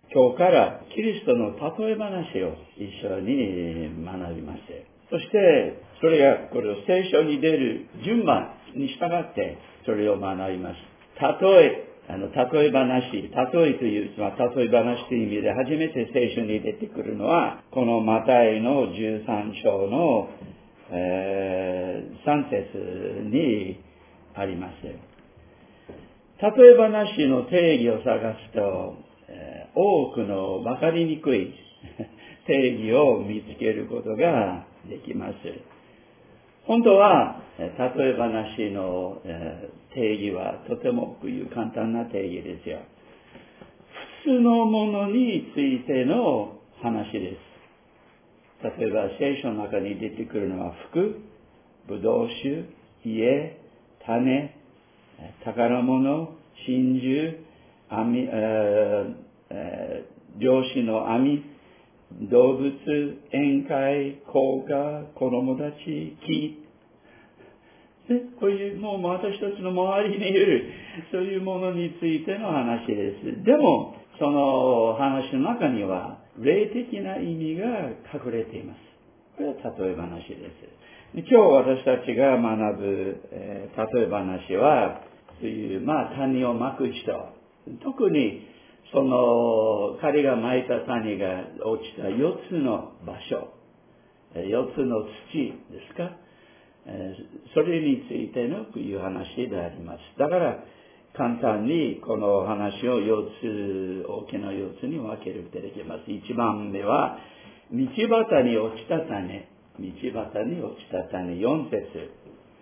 今日からキリストの例え話を一緒に学びます。そして、それがこれを聖書に出る順番に従ってそれを学びます。例え話、例えという、例え話という意味で初めて聖書に出てくるのは、このマタイの13章の、3節にあります。例え話の定義を探すと、多くの分かりにくい定義を見つけることができます。本当は、例え話の定義はとても簡単な定義ですよ。普通のものについての話です。例えば、聖書の中に出てくるのは服、ブドウ酒、家、種、宝物、真珠、漁師の網、動物、宴会、校歌、子供たち、木。こういうもう私たちの周りにいるそういうものについての話です。でも、その話の中には霊的な意味が隠れています。これは例え話です。今日私たちが学ぶ、例え話は、そういう、種をまく人。特に、彼がまいた種が落ちた4つの場所、4つの土ですか、それについてのこういう話であります。だから、簡単にこの話を大きな4つに分けることができます。1番目は、道端に落ちた種。道端に落ちた種、4節。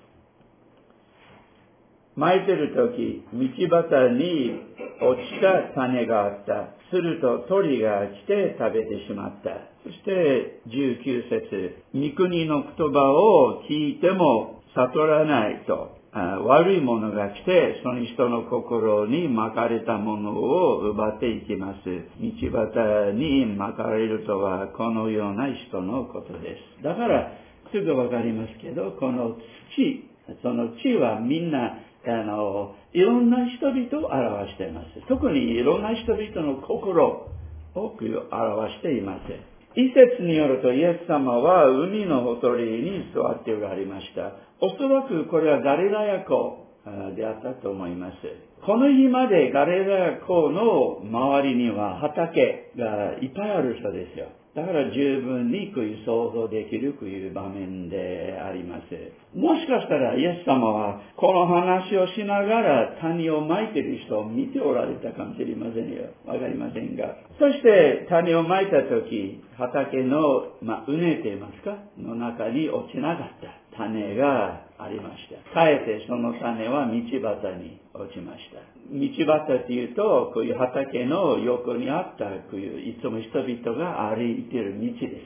まいてるとき、道端に落ちた種があった。すると鳥が来て食べてしまった。そして19節。御国の言葉を聞いても悟らないと。悪いものが来て、その人の心にまかれたものを奪っていきます。道端にまかれるとはこのような人のことです。だから、すぐわかりますけど、この土、その地はみんないろんな人々を表しています。特にいろんな人々の心を表しています。一節によるとイエス様は海のほとりに座っておられました。おそらくこれはガリラヤ湖であったと思います。この日までガリラヤ湖の周りには畑がいっぱいある人ですよ。だから十分にこういう想像できるこういう場面であります。もしかしたらイエス様はこの話をしながら種をまいている人を見ておられたかもしれませんよ。わかりませんが。そして種をまいたとき、畑の、うねていますかの中に落ちなかった種がありました。かえってその種は道端に落ちました。道端っていうと、こういう畑の横にあった、こういういつも人々が歩いている道です。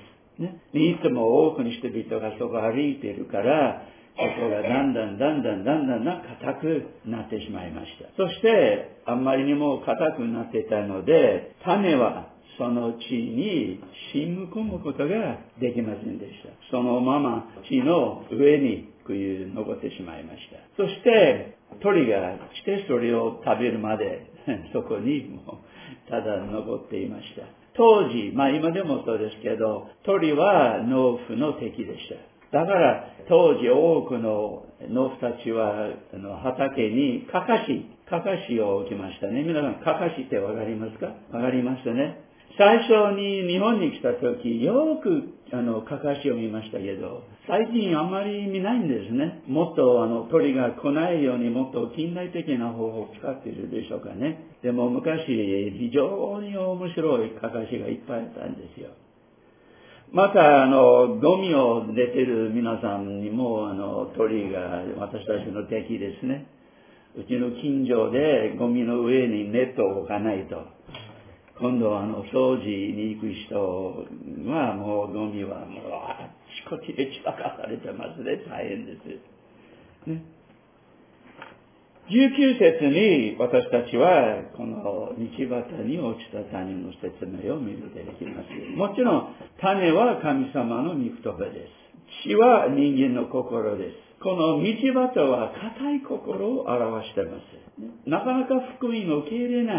ね、いつも多くの人々がそこを歩いているから、そこがだんだん硬くなってしまいました。そして、あんまりにも硬くなっていたので、種はその地に染み込むことができませんでした。そのまま地の上に残ってしまいました。そして鳥が来てそれを食べるまでそこにもうただ残っていました。当時、今でもそうですけど、鳥は農夫の敵でした。だから当時多くの農夫たちは畑にかかしを置きましたね。皆さん、かかしってわかりますか？わかりますね。最初に日本に来た時、よくかかしを見ましたけど、最近あまり見ないんですね。もっと鳥が来ないようにもっと近代的な方法を使っているでしょうかね。でも昔、非常に面白いかかしがいっぱいあったんですよ。また、ゴミを出てる皆さんにも、鳥が私たちの敵ですね。うちの近所でゴミの上にネットを置かないと。今度は掃除に行く人はもうゴミはもうあちこちで散らかされてますね。大変です。ね、19節に私たちはこの道端に落ちた種の説明を見ることができます。もちろん種は神様の御言葉です。地は人間の心です。この道端は固い心を表しています。なかなか福音を受け入れない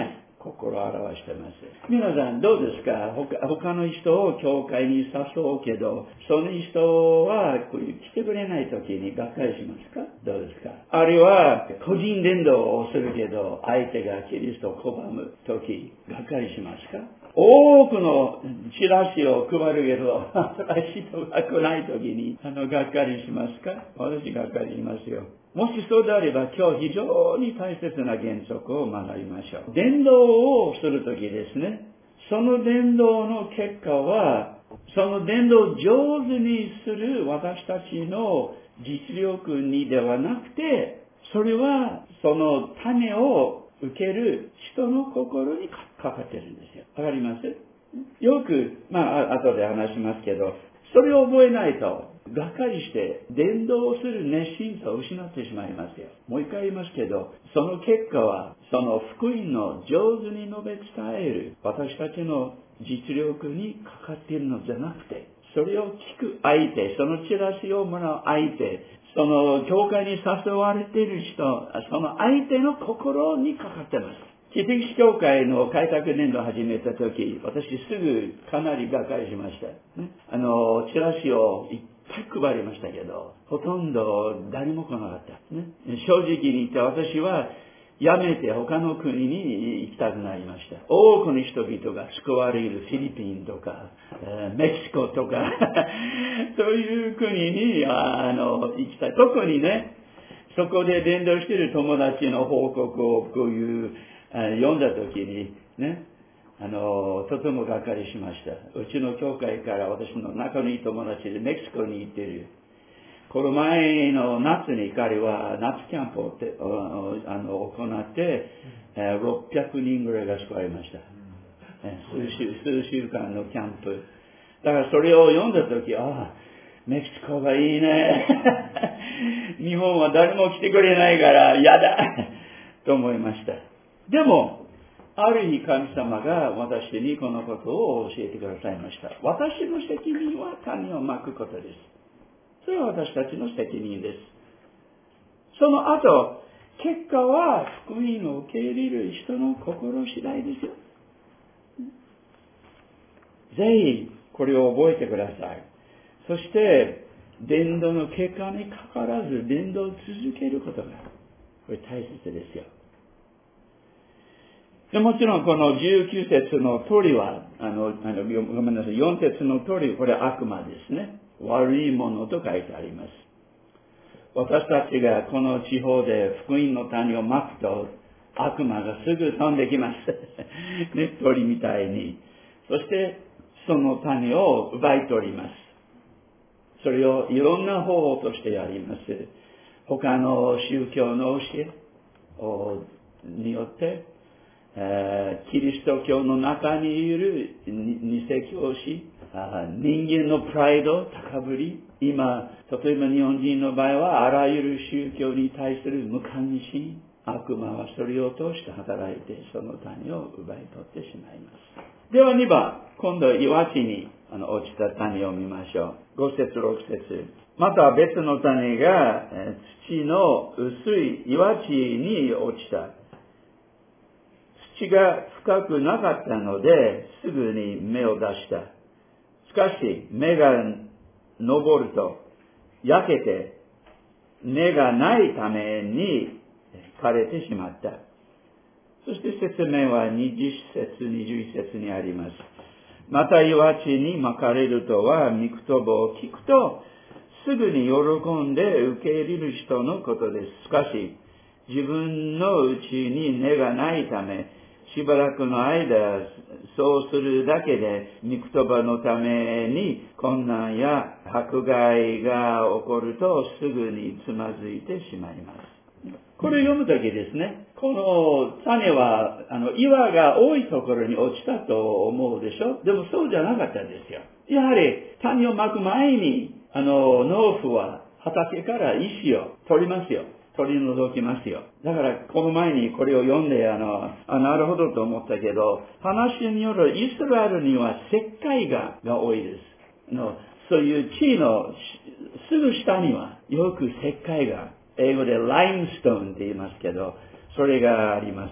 心を表しています。皆さんどうですか？他の人を教会に誘うけど、その人は来てくれない時にがっかりしますか？どうですか？あるいは個人伝道をするけど、相手がキリストを拒む時、がっかりしますか？多くのチラシを配るけど、新しい人が来ない時に、がっかりしますか？私がっかりしますよ。もしそうであれば、今日非常に大切な原則を学びましょう。伝道をするときですね、その伝道の結果は、その伝道を上手にする私たちの実力にではなくて、それはその種を受ける人の心にかかってるんですよ。わかります？よく、後で話しますけど、それを覚えないと、がっかりして伝道をする熱心さを失ってしまいますよ。もう一回言いますけど、その結果は、その福音の上手に述べ伝える私たちの実力にかかっているのじゃなくて、それを聞く相手、そのチラシをもらう相手、その教会に誘われている人、その相手の心にかかっています。知的教会の開拓年度を始めたとき、私すぐかなりがっかりしました。チラシをいっぱい配りましたけど、ほとんど誰も来なかった。正直に言って私はやめて他の国に行きたくなりました。多くの人々が救われるフィリピンとか、メキシコとか、そういう国に行きたい。特にね、そこで伝道している友達の報告をこういう読んだときにね、とてもがっかりしました。うちの教会から私の仲のいい友達でメキシコに行っている。この前の夏に彼は夏キャンプを行って、600人ぐらいが救われました。数週間のキャンプ。だからそれを読んだとき、メキシコがいいね。日本は誰も来てくれないから嫌だと思いました。でも、ある日神様が私にこのことを教えてくださいました。私の責任は種をまくことです。それは私たちの責任です。その後、結果は福音を受け入れる人の心次第ですよ。ぜひこれを覚えてください。そして、伝道の結果にかかわらず伝道を続けることが、これ大切ですよ。でもちろんこの19節の鳥は、ごめんなさい、4節の鳥、これ悪魔ですね。悪いものと書いてあります。私たちがこの地方で福音の種をまくと、悪魔がすぐ飛んできます。ね、鳥みたいに。そして、その種を奪い取ります。それをいろんな方法としてやります。他の宗教の教えによって、キリスト教の中にいる偽教師、人間のプライド、高ぶり、今、例えば日本人の場合は、あらゆる宗教に対する無関心、悪魔はそれを通して働いて、その種を奪い取ってしまいます。では2番、今度岩地に落ちた種を見ましょう。5節6節。また別の種が土の薄い岩地に落ちた。土が深くなかったので、すぐに芽を出した。しかし、芽が昇ると、焼けて、根がないために枯れてしまった。そして説明は20節、21節にあります。また岩地にまかれるとは、御言葉を聞くと、すぐに喜んで受け入れる人のことです。しかし、自分のうちに根がないため、しばらくの間、そうするだけで、御言葉のために困難や迫害が起こると、すぐにつまずいてしまいます。これを読むときですね、この種は、岩が多いところに落ちたと思うでしょ。でもそうじゃなかったんですよ。やはり、種をまく前に、農夫は畑から石を取りますよ。取り除きますよ。だから、この前にこれを読んで、なるほどと思ったけど、話によるイスラエルには石灰岩が多いです。そういう地のすぐ下にはよく石灰岩、英語でライムストーンって言いますけど、それがあります。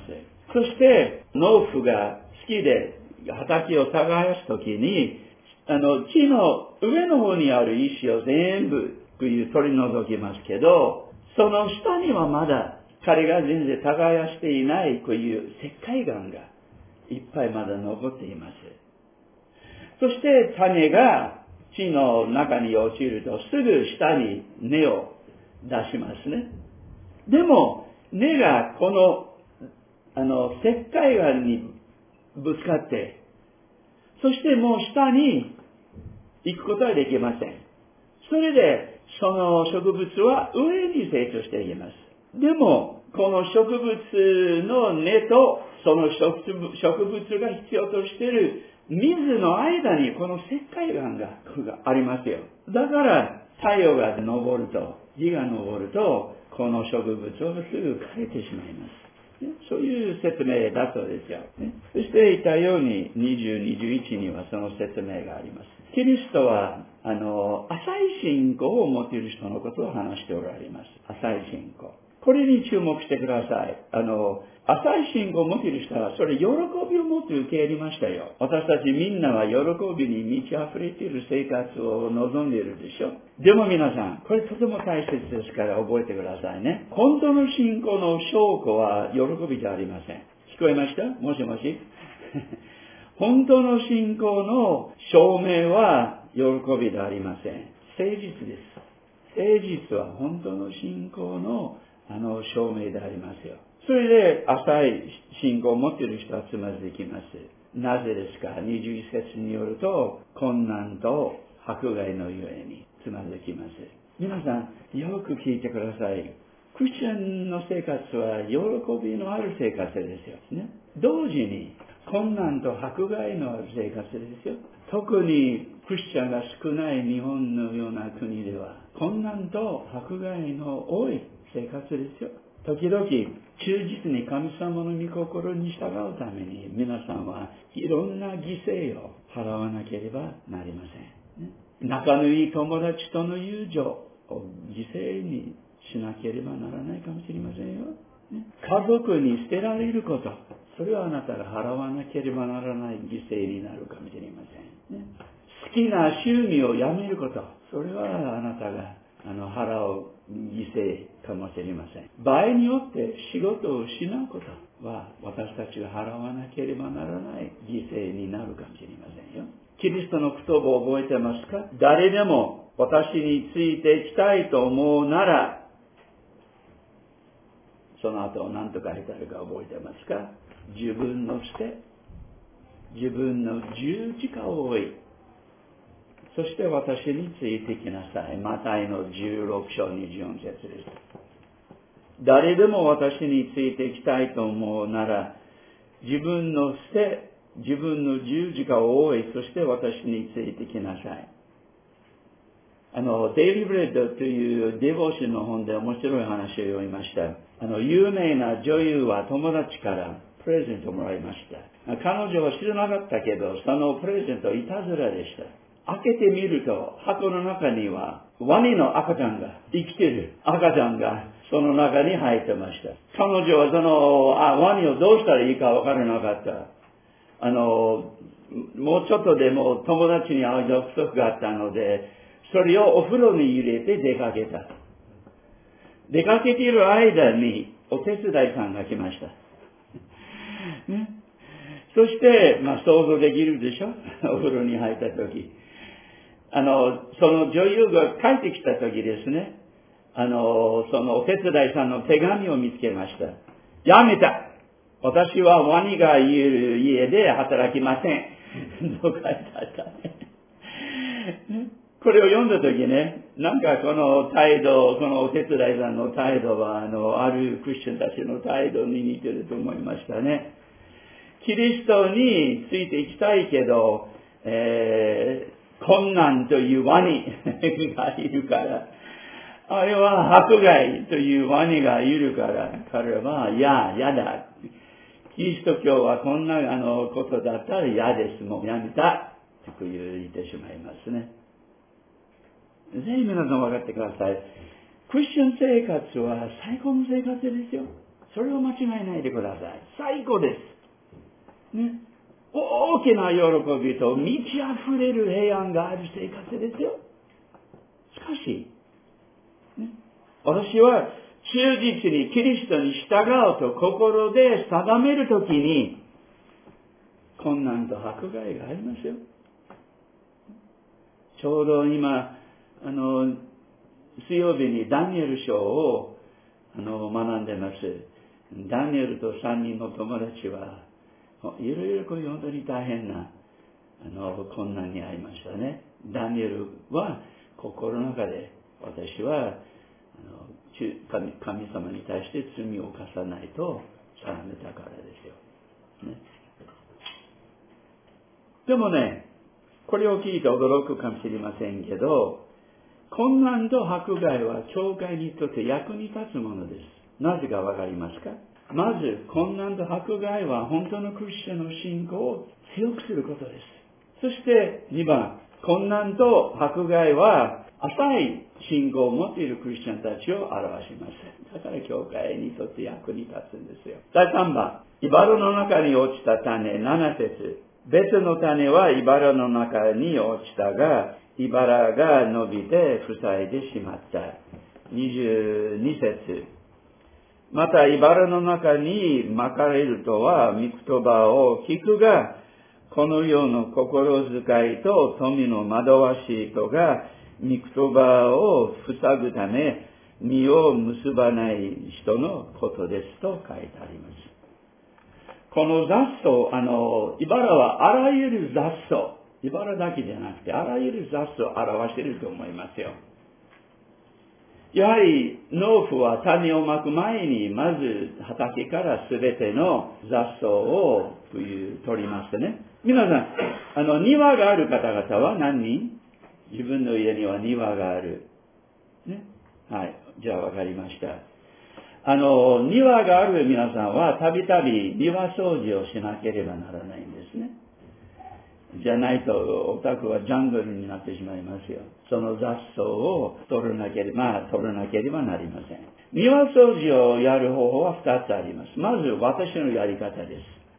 そして、農夫が好きで畑を耕すときに、地の上の方にある石を全部取り除きますけど、その下にはまだ彼が全然耕していないこういう石灰岩がいっぱいまだ残っています。そして種が地の中に落ちるとすぐ下に根を出しますね。でも根がこの石灰岩にぶつかって、そしてもう下に行くことはできません。それでその植物は上に成長していきます。でもこの植物の根とその植物が必要としている水の間にこの石灰岩がありますよ。だから太陽が昇ると、日が昇ると、この植物はすぐ枯れてしまいます。そういう説明だそうですよ。そして言ったように20、21にはその説明があります。キリストは浅い信仰を持っている人のことを話しておられます。浅い信仰。これに注目してください。浅い信仰を持っている人は、それ喜びを持って受け入れましたよ。私たちみんなは喜びに満ち溢れている生活を望んでいるでしょ。でも皆さん、これとても大切ですから覚えてくださいね。本当の信仰の証拠は喜びじゃありません。聞こえました？もしもし本当の信仰の証明は喜びではありません。誠実です。誠実は本当の信仰の証明でありますよ。それで浅い信仰を持っている人はつまずきます。なぜですか？21節によると、困難と迫害のゆえにつまずきます。皆さん、よく聞いてください。クリスチャンの生活は喜びのある生活ですよね。同時に困難と迫害のある生活ですよ。特にクリスチャンが少ない日本のような国では困難と迫害の多い生活ですよ。時々忠実に神様の御心に従うために皆さんはいろんな犠牲を払わなければなりません、ね、仲のいい友達との友情を犠牲にしなければならないかもしれませんよ、ね、家族に捨てられること、それはあなたが払わなければならない犠牲になるかもしれません、ね、好きな趣味をやめること、それはあなたが払う犠牲かもしれません。場合によって仕事を失うことは私たちが払わなければならない犠牲になるかもしれませんよ。キリストの言葉を覚えてますか？誰でも私についていきたいと思うなら、その後何と書いてあるか覚えてますか？自分の捨て、自分の十字架を追い、そして私についてきなさい。マタイの16章24節です。誰でも私についていきたいと思うなら、自分の捨て、自分の十字架を追い、そして私についてきなさい。デイリーブレッドというデボーションの本で面白い話を読みました。有名な女優は友達からプレゼントをもらいました。彼女は知らなかったけど、そのプレゼントはいたずらでした。開けてみると、箱の中にはワニの赤ちゃんが、生きている赤ちゃんがその中に入ってました。彼女はそのワニをどうしたらいいかわからなかった。もうちょっとでも友達に会う約束があったので、それをお風呂に入れて出かけた。出かけている間にお手伝いさんが来ました。ね、そして、想像できるでしょ？お風呂に入ったとき。その女優が帰ってきたときですね、そのお手伝いさんの手紙を見つけました。やめた！私はワニがいる家で働きません。と書いてあったね。これを読んだときね、なんかこの態度、このお手伝いさんの態度は、あるクリスチャンたちの態度に似てると思いましたね。キリストについていきたいけど、困難というワニがいるから、あれは迫害というワニがいるから、彼は、やだ。キリスト教はこんなことだったら嫌です。もうやめた。と言ってしまいますね。ぜひ皆さん分かってください。クリスチャン生活は最高の生活ですよ。 それを間違えないでください。最高です。ね。大きな喜びと満ち溢れる平安がある生活ですよ。しかし、ね、私は忠実にキリストに従うと心で定めるときに、困難と迫害がありますよ。ちょうど今、水曜日にダニエル書を学んでます。ダニエルと3人の友達はいろいろ本当に大変な困難に遭いましたね。ダニエルは心の中で、私は神様に対して罪を犯さないと定めたからですよ、ね。でもね、これを聞いて驚くかもしれませんけど、困難と迫害は教会にとって役に立つものです。なぜかわかりますか？まず、困難と迫害は本当のクリスチャンの信仰を強くすることです。そして2番、困難と迫害は浅い信仰を持っているクリスチャンたちを表します。だから教会にとって役に立つんですよ。第3番、茨の中に落ちた種、7節。別の種は茨の中に落ちたが、茨が伸びて塞いでしまった。22節。また、茨の中にまかれるとは、御言葉を聞くが、この世の心遣いと富の惑わしい人が、御言葉を塞ぐため、実を結ばない人のことですと書いてあります。この雑草、茨はあらゆる雑草、茨だけじゃなくて、あらゆる雑草を表していると思いますよ。やはり農夫は種をまく前にまず畑からすべての雑草を取りますね。皆さん、庭がある方々は何人？自分の家には庭がある。ね。はい。じゃあわかりました。庭がある皆さんはたびたび庭掃除をしなければならないんですね。じゃないとお宅はジャングルになってしまいますよ。その雑草を取らなければなりません。庭掃除をやる方法は2つあります。まず私のやり方です。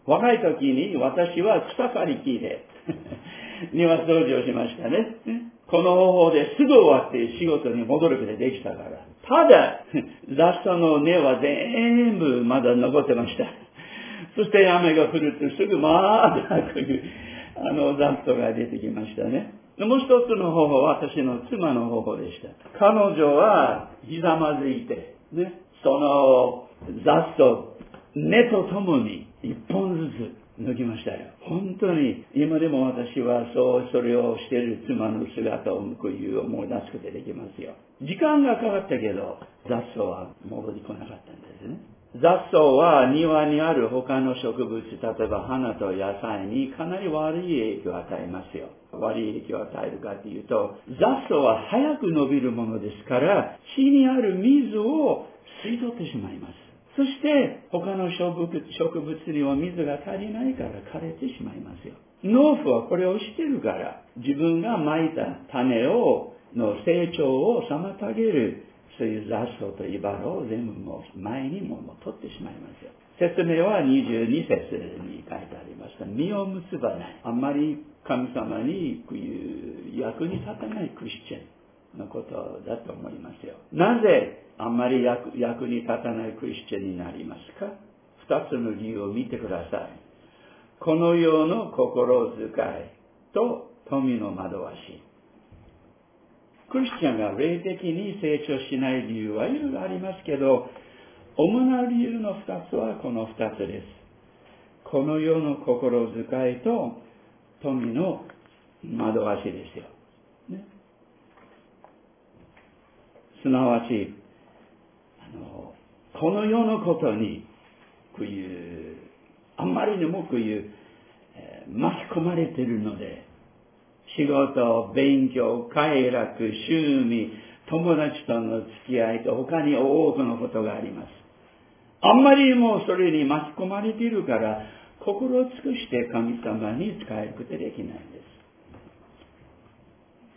若い時に私は草刈り機で庭掃除をしましたね。この方法ですぐ終わって仕事に戻ることができたから。ただ、雑草の根は全部まだ残ってました。そして雨が降るとすぐまたこういう雑草が出てきましたね。もう一つの方法は私の妻の方法でした。彼女はひざまずいて、ね、その雑草、根とともに一本ずつ抜きましたよ。本当に今でも私はそれをしている妻の姿を思い出すことができますよ。時間がかかったけど雑草は戻り来なかったんですね。雑草は庭にある他の植物、例えば花と野菜にかなり悪い影響を与えますよ。悪い影響を与えるかというと、雑草は早く伸びるものですから、地にある水を吸い取ってしまいます。そして他の植物には水が足りないから枯れてしまいますよ。農夫はこれをしているから、自分がまいた種の成長を妨げる、そういう雑草と茨を全部前に取ってしまいますよ。説明は22節に書いてありました。実を結ばない。あんまり神様に役に立たないクリスチャンのことだと思いますよ。なぜあんまり役に立たないクリスチャンになりますか？二つの理由を見てください。この世の心遣いと富の惑わし。クリスチャンが霊的に成長しない理由はいろいろありますけど、主な理由の二つはこの二つです。この世の心遣いと富の惑わしですよ。ね、すなわち、この世のことに、あんまりにも巻き込まれているので、仕事、勉強、快楽、趣味、友達との付き合いと他に多くのことがあります。あんまりにもそれに巻き込まれているから、心を尽くして神様に仕えることができないんです。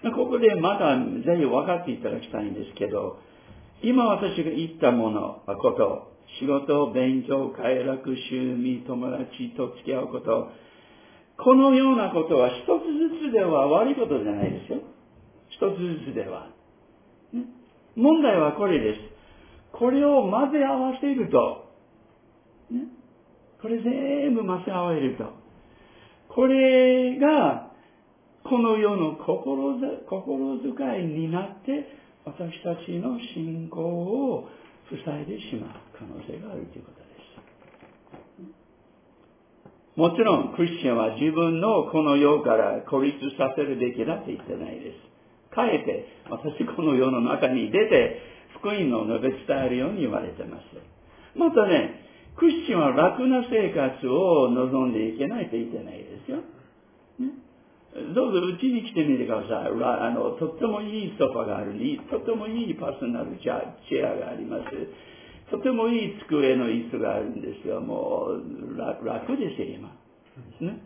ここでまたぜひ分かっていただきたいんですけど、今私が言ったこと、 仕事、勉強、快楽、趣味、友達と付き合うこと。このようなことは一つずつでは悪いことじゃないですよ。一つずつでは。ね、問題はこれです。これを混ぜ合わせると、ね、これ全部混ぜ合わせると、これがこの世の心遣いになって私たちの信仰を塞いでしまう可能性があるということです。もちろんクリスチャンは自分のこの世から孤立させるべきだと言ってないです。かえって私この世の中に出て福音を述べ伝えるように言われてます。またね、クリスチャンは楽な生活を望んでいけないと言ってないですよ。ね、どうぞうちに来てみてください。とってもいいソファがあるに、とってもいいパーソナルチェアがあります。とてもいい机の椅子があるんですよ。もう楽ですよ、今。ね、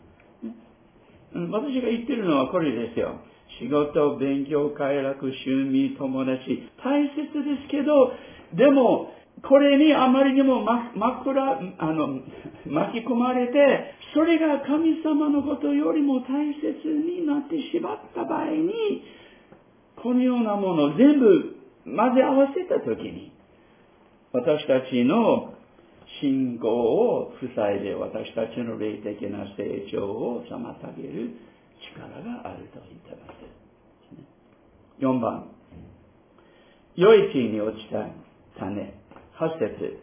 私が言ってるのはこれですよ。仕事、勉強、快楽、趣味、友達、大切ですけど、でも、これにあまりにも巻き込まれて、それが神様のことよりも大切になってしまった場合に、このようなものを全部混ぜ合わせたときに、私たちの信仰を塞いで、私たちの霊的な成長を妨げる力があると言っています。4番、良い地に落ちた種。8節。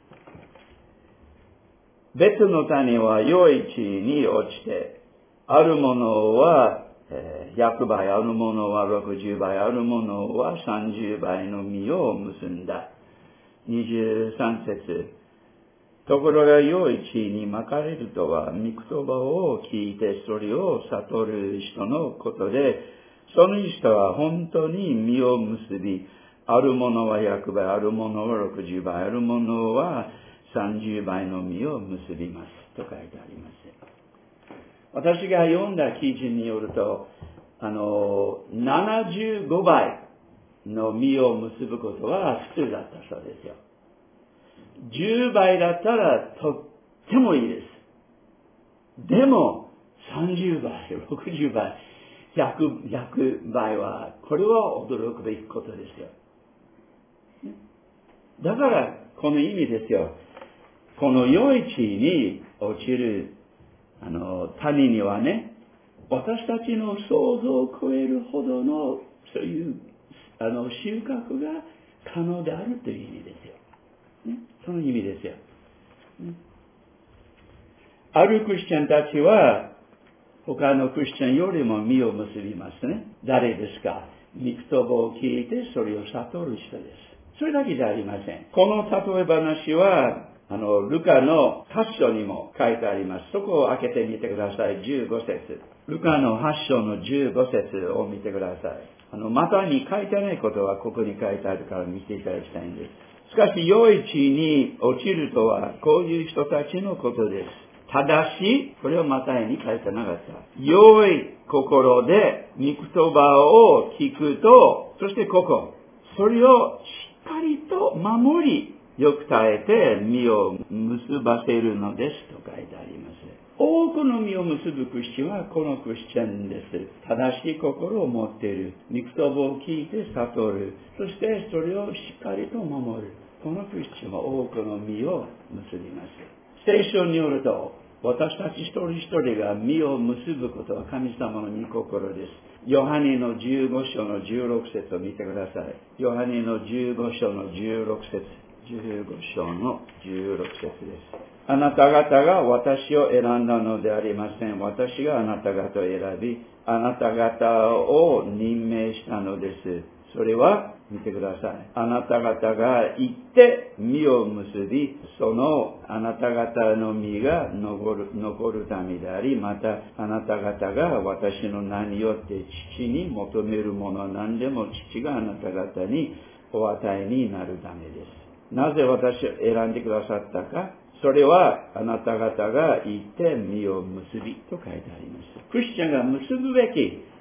別の種は良い地に落ちて、あるものは100倍、あるものは60倍、あるものは30倍の実を結んだ。23節。ところが良い地にまかれるとは、御言葉を聞いてそれを悟る人のことで、その人は本当に実を結び、あるものは100倍、あるものは60倍、あるものは30倍の実を結びますと書いてあります。私が読んだ記事によると、75倍の実を結ぶことは普通だったそうですよ。10倍だったらとってもいいです。でも30倍、60倍、100倍は、これは驚くべきことですよ。だから、この意味ですよ。この良い地に落ちる、谷にはね、私たちの想像を超えるほどの、そういう、収穫が可能であるという意味ですよ。ね、その意味ですよ。ね、あるクリスチャンたちは、他のクリスチャンよりも実を結びますね。誰ですか？御言葉を聞いてそれを悟る人です。それだけじゃありません。この例え話は、ルカの8章にも書いてあります。そこを開けてみてください。15節。ルカの8章の15節を見てください。またに書いてないことはここに書いてあるから見ていただきたいんです。しかし、良い地に落ちるとは、こういう人たちのことです。ただし、これはマタイに書いてなかった。良い心で御言葉を聞くと、そしてそれをしっかりと守り、よく耐えて実を結ばせるのですと書いてあります。多くの実を結ぶクリスチャンはこのクリスチャンです。正しい心を持っている。御言葉を聞いて悟る。そしてそれをしっかりと守る。このクリスチャンは多くの実を結びます。聖書によると、私たち一人一人が実を結ぶことは神様の御心です。ヨハネの15章の16節を見てください。ヨハネの15章の16節。15章の16節です。あなた方が私を選んだのでありません。私があなた方を選び、あなた方を任命したのです。それは、見てください。あなた方が行って実を結び、そのあなた方の実が残るためであり、またあなた方が私の名によって父に求めるものは何でも父があなた方にお与えになるためです。なぜ私を選んでくださったか、それはあなた方が行って実を結びと書いてあります。クリスチャンが結ぶべき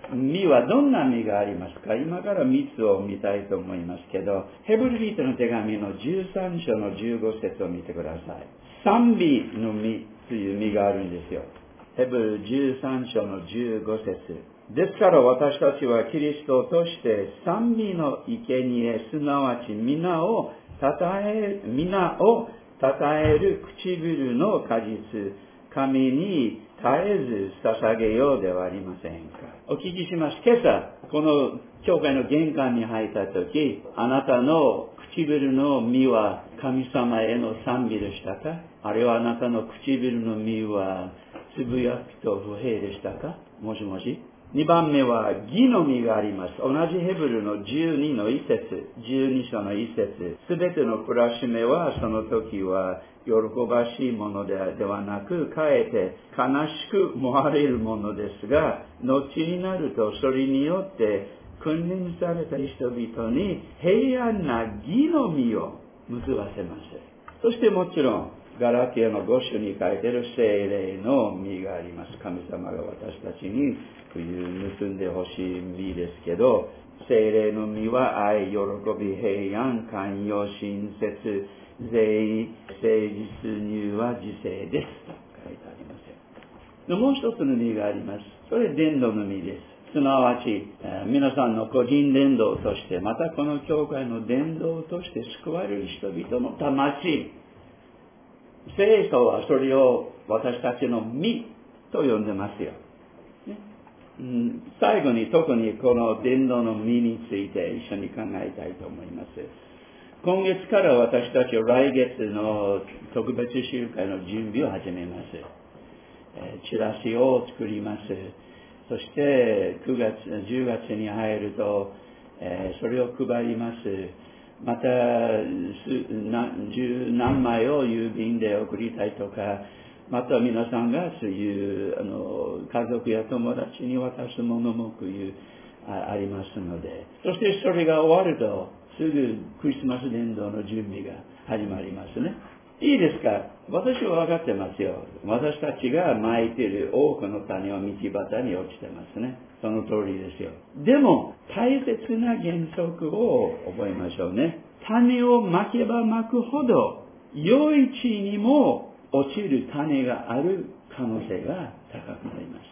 実はどんな実がありますか？今から3つを見たいと思いますけど、ヘブル人の手紙の13章の15節を見てください。賛美の実という実があるんですよ。ヘブル13章の15節。ですから私たちはキリストを通して賛美の生贄、すなわち皆を称える唇の果実、神に絶えず捧げようではありませんか。お聞きします。今朝、この教会の玄関に入ったとき、あなたの唇の実は神様への賛美でしたか？あるいはあなたの唇の実はつぶやきと不平でしたか？もしもし。2番目は義の実があります。同じヘブルの12の一節、12章の一節。すべての懲らしめはその時は喜ばしいものではなく、かえって悲しく思われるものですが、後になるとそれによって訓練された人々に平安な義の実を結ばせます。そしてもちろん、ガラティアの5章に書いている聖霊の実があります。神様が私たちにという結んでほしい実ですけど、聖霊の実は愛、喜び、平安、寛容、親切、善意、誠実、柔和、自制ですと書いてありますよ。もう一つの実があります。それ伝道の実です。すなわち、皆さんの個人伝道として、またこの教会の伝道として救われる人々の魂、聖書はそれを私たちの実と呼んでますよ。最後に特にこの伝道の実について一緒に考えたいと思います。今月から私たちは来月の特別集会の準備を始めます。チラシを作ります。そして9月、10月に入ると、それを配ります。また十何枚を郵便で送りたいとか、また皆さんがそういう家族や友達に渡すものもありますので、そしてそれが終わるとすぐクリスマス伝道の準備が始まりますね。いいですか？私は分かってますよ。私たちがまいている多くの種は道端に落ちてますね。その通りですよ。でも大切な原則を覚えましょうね。種をまけばまくほど良い地にも落ちる種がある可能性が高くなります。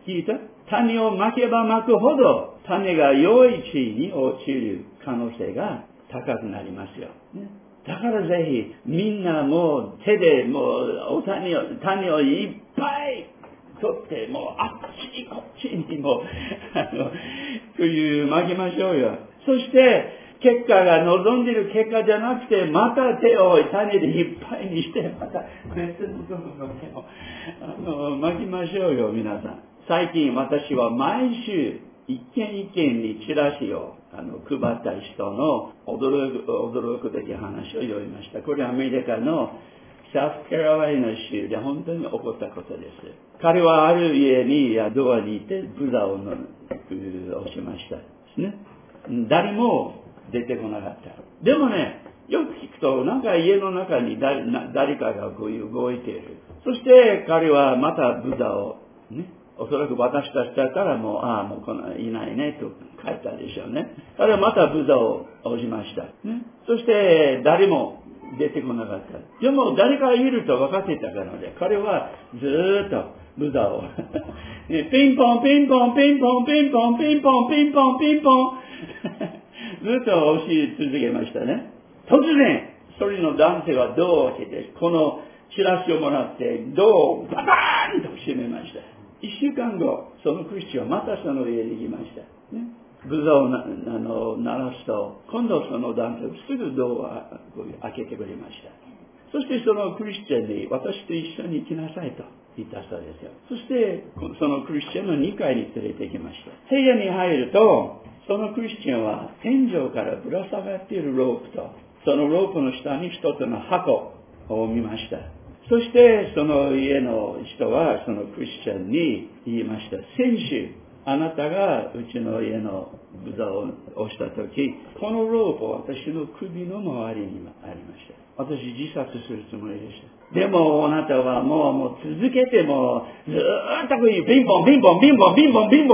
聞いた？種をまけばまくほど種が良い地に落ちる可能性が高くなりますよ。ね、だからぜひみんなもう手でもう種をいっぱい取ってもうあっちにこっちにもというまきましょうよ。そして結果が望んでいる結果じゃなくて、また手を種でいっぱいにして、また別の部分の手をまきましょうよ、皆さん。最近私は毎週一軒一軒にチラシを配った人の驚くべき話を読みました。これはアメリカのサウスカロライナ州で本当に起こったことです。彼はある家にドアにいてブザーをしましたですね。誰も出てこなかった。でもね、よく聞くとなんか家の中に誰かがこういう動いている。そして彼はまたブザーをね、おそらく私たちだったらもういないねと書いたでしょうね。彼はまたブザーを押しました。ね、そして誰も出てこなかった。でも誰かいると分かっていたからで、彼はずーっとブザーをピンポンピンポンピンポンピンポンピンポンピンポンピンポンずっと押し続けましたね。突然一人の男性はドアを開けてこのチラシをもらってドアをババーンと閉めました。1週間後そのクリスチャンはまたその家に行きました、ね、ブザーを鳴らすと今度その男性はすぐドアを開けてくれました。そしてそのクリスチャンに私と一緒に行きなさいと言ったそうですよ。そしてそのクリスチャンの2階に連れて行きました。部屋に入るとそのクリスチャンは天井からぶら下がっているロープとそのロープの下に一つの箱を見ました。そしてその家の人はそのクリスチャンに言いました。先週あなたがうちの家のブザーを押したとき、このロープは私の首の周りにありました。私自殺するつもりでした。でもあなたはもう続けてもずーっとピンポンピンポンピンポンピンポンピンポン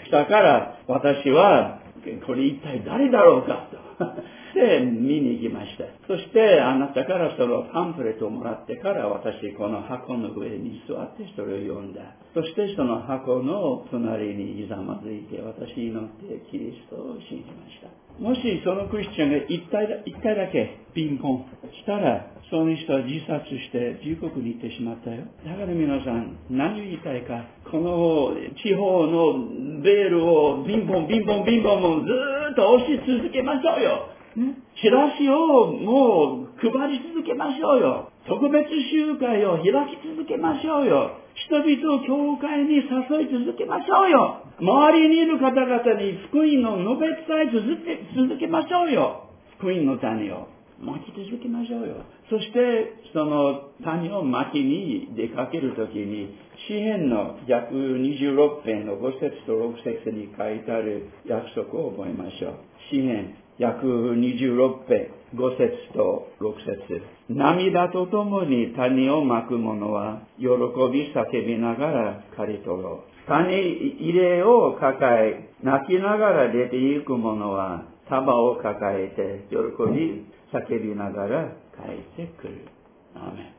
したから私はこれ一体誰だろうかとで見に行きました。そしてあなたからそのパンフレットをもらってから私この箱の上に座ってそれを読んだ。そしてその箱の隣にひざまずいて私に乗ってキリストを信じました。もしそのクリスチャンが一回だけピンポンしたらその人は自殺して地獄に行ってしまったよ。だから皆さん何を言いたいか、この地方のベールをピンポンピンポンピンポンもずーっと押し続けましょうよ。チラシをもう配り続けましょうよ。特別集会を開き続けましょうよ。人々を教会に誘い続けましょうよ。周りにいる方々に福音を述べ伝え続けましょうよ。福音の種をまき続けましょうよ。そしてその種をまきに出かけるときに詩編の126編の5節と6節に書いてある約束を覚えましょう。詩編126編5節と6節。涙とともに種をまく者は喜び叫びながら刈り取ろう。種入れを抱え泣きながら出て行く者は束を抱えて喜び叫びながら帰ってくる。アーメン。